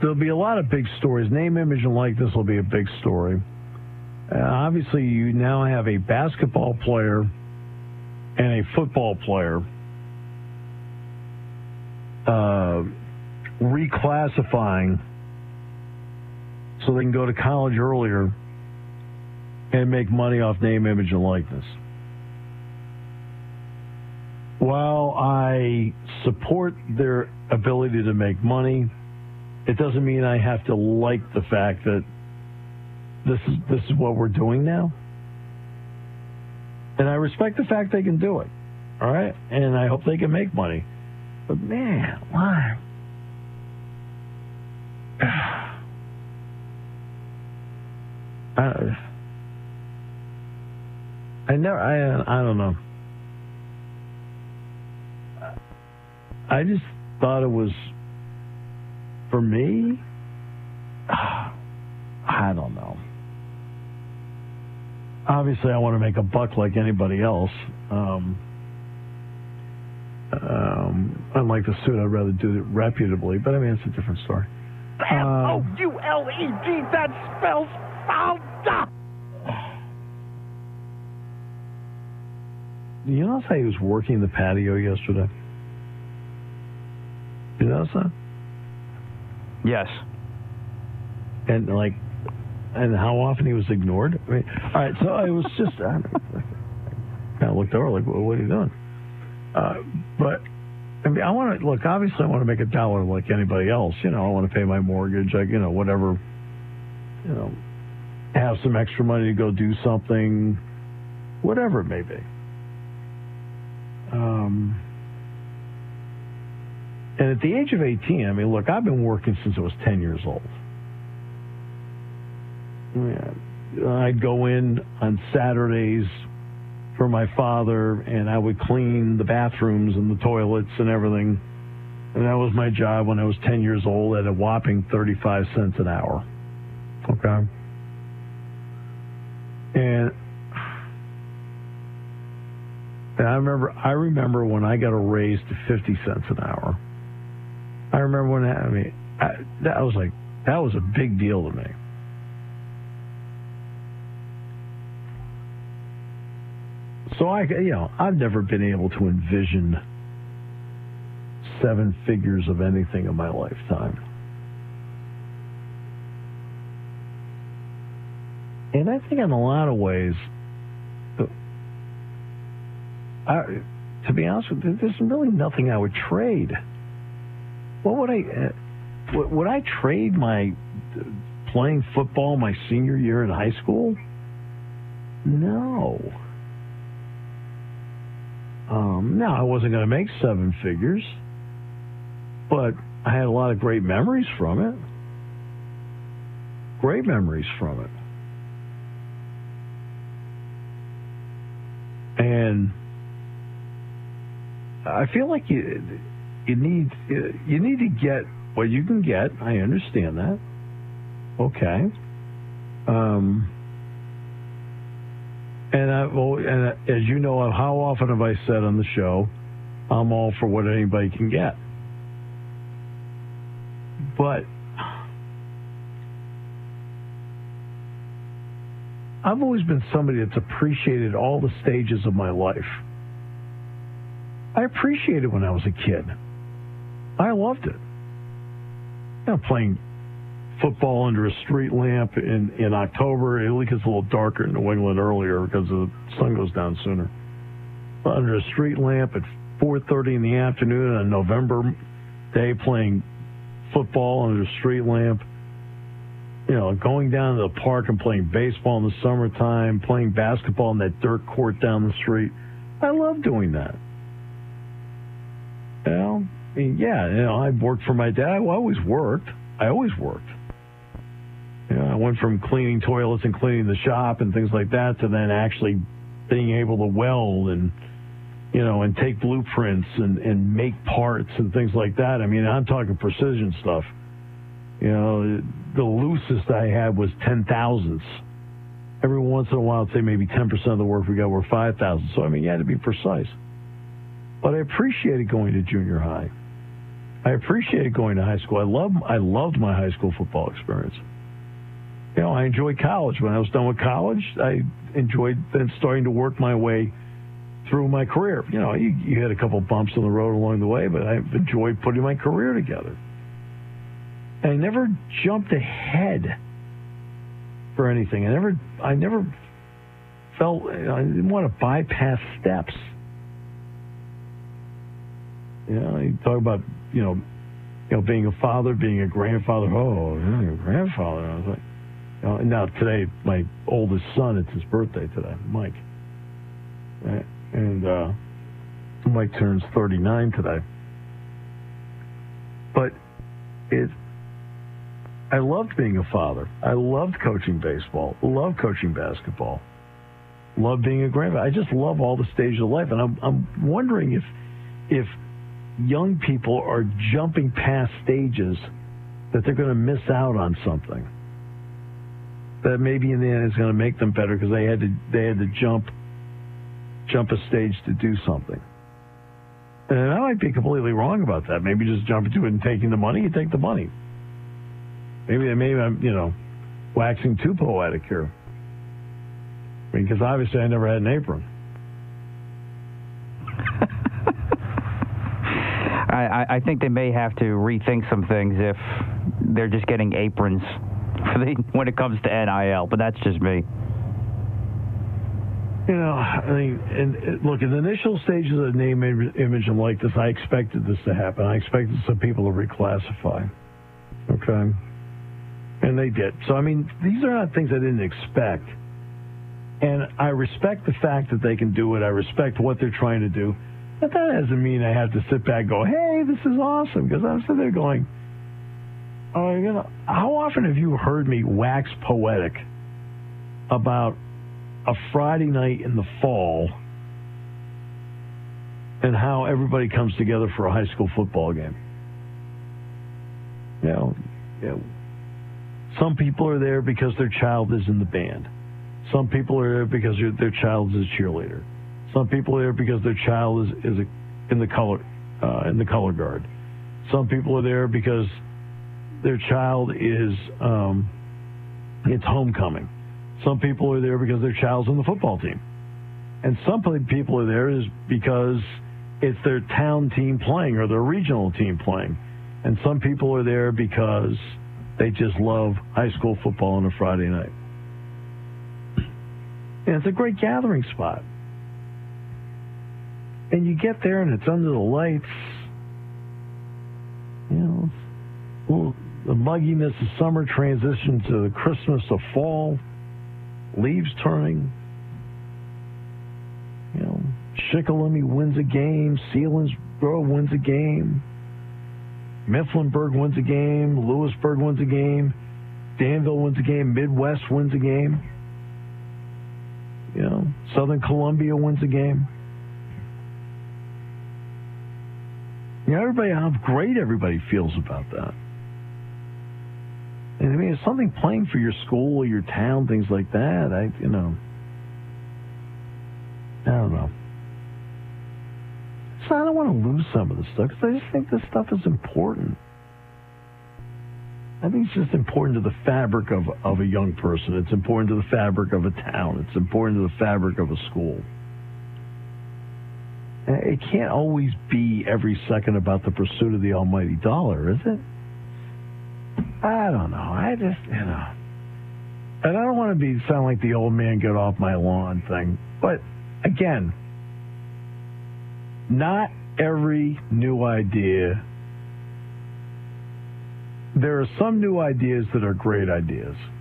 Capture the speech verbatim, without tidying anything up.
there'll be a lot of big stories. Name, image, and likeness will be a big story. Uh, obviously, you now have a basketball player and a football player uh, reclassifying so they can go to college earlier and make money off name, image, and likeness. While I support their ability to make money, it doesn't mean I have to like the fact that this is this is what we're doing now. And I respect the fact they can do it, all right? And I hope they can make money. But, man, why? I, I never, I, I don't know. I just thought it was, for me, I don't know. Obviously, I want to make a buck like anybody else. Um, um, unlike the suit, I'd rather do it reputably, but I mean, it's a different story. F O U L E D, that spells fouled. You notice how he was working the patio yesterday? You notice that? Yes. And, like, and how often he was ignored? I mean, all right, so it was just, I kind of looked over like, well, what are you doing? Uh, but, I mean, I want to, look, obviously I want to make a dollar like anybody else. You know, I want to pay my mortgage, like, you know, whatever, you know, have some extra money to go do something, whatever it may be. Um, and at the age of eighteen, I mean, look, I've been working since I was ten years old. Yeah. I'd go in on Saturdays for my father, and I would clean the bathrooms and the toilets and everything. And that was my job when I was ten years old at a whopping thirty-five cents an hour. Okay? And, and I remember I remember when I got a raise to fifty cents an hour. I remember when that, I mean, I, that was like, that was a big deal to me. So I, you know, I've never been able to envision seven figures of anything in my lifetime. And I think in a lot of ways, I, to be honest with you, there's really nothing I would trade. What would I, uh, would I trade my playing football my senior year in high school? No. Um, now, I wasn't going to make seven figures, but I had a lot of great memories from it. Great memories from it. And I feel like you you need you need to get what you can get. I understand that. Okay. Um. And, I, well, and as you know, how often have I said on the show, I'm all for what anybody can get. But I've always been somebody that's appreciated all the stages of my life. I appreciated when I was a kid. I loved it. You know, playing football under a street lamp in, in October. It only gets a little darker in New England earlier because the sun goes down sooner. But under a street lamp at four thirty in the afternoon on a November day playing football under a street lamp. You know, going down to the park and playing baseball in the summertime, playing basketball in that dirt court down the street. I love doing that. You know, I mean, yeah, you know, I worked for my dad. I always worked. I always worked. You know, I went from cleaning toilets and cleaning the shop and things like that to then actually being able to weld and, you know, and take blueprints and, and make parts and things like that. I mean, I'm talking precision stuff. You know, the loosest I had was ten thousandths. Every once in a while, I'd say maybe ten percent of the work we got were five thousandths. So, I mean, you had to be precise. But I appreciated going to junior high. I appreciated going to high school. I love I loved my high school football experience. You know, I enjoyed college. When I was done with college, I enjoyed then starting to work my way through my career. You know, you, you had a couple bumps on the road along the way, but I enjoyed putting my career together. And I never jumped ahead for anything. I never, I never felt, you know, I didn't want to bypass steps. You know, you talk about, you know, you know, being a father, being a grandfather. Oh, you're a grandfather. I was like, you know, and now today, my oldest son, it's his birthday today, Mike. Right? And uh, Mike turns thirty-nine today. But it, I loved being a father. I loved coaching baseball. Loved coaching basketball. Loved being a grandfather. I just love all the stages of life. And I'm, I'm wondering if, if young people are jumping past stages that they're going to miss out on something that maybe in the end is going to make them better because they had to they had to jump jump a stage to do something. And I might be completely wrong about that. Maybe just jump into it and taking the money, you take the money. Maybe maybe I'm, you know, waxing too poetic here. I mean, because obviously I never had an apron. I, I think they may have to rethink some things if they're just getting aprons for the, when it comes to N I L, but that's just me. You know, I mean, and, and look, in the initial stages of name, image, and likeness, I expected this to happen. I expected some people to reclassify. Okay? And they did. So, I mean, these are not things I didn't expect. And I respect the fact that they can do it. I respect what they're trying to do. But that doesn't mean I have to sit back and go, hey, this is awesome. Because I'm sitting there going, oh, you know, how often have you heard me wax poetic about a Friday night in the fall and how everybody comes together for a high school football game? You know, you know, some people are there because their child is in the band. Some people are there because their child is a cheerleader. Some people are there because their child is, is a, in the color uh, in the color guard. Some people are there because their child is um, it's homecoming. Some people are there because their child's on the football team. And some people are there is because it's their town team playing or their regional team playing. And some people are there because they just love high school football on a Friday night. And it's a great gathering spot. And you get there and it's under the lights. You know, well, the mugginess of summer transitions to the Christmas of fall. Leaves turning. You know, Shikellamy wins a game. Selinsgrove wins a game. Mifflinburg wins a game. Lewisburg wins a game. Danville wins a game. Midwest wins a game. You know, Southern Columbia wins a game. You know, everybody, how great everybody feels about that. And I mean, it's something playing for your school or your town, things like that. I, you know, I don't know. So I don't want to lose some of this stuff because I just think this stuff is important. I think it's just important to the fabric of, of a young person. It's important to the fabric of a town. It's important to the fabric of a school. It can't always be every second about the pursuit of the almighty dollar, is it? I don't know. I just, you know. And I don't want to be sound like the old man get off my lawn thing. But, again, not every new idea. There are some new ideas that are great ideas.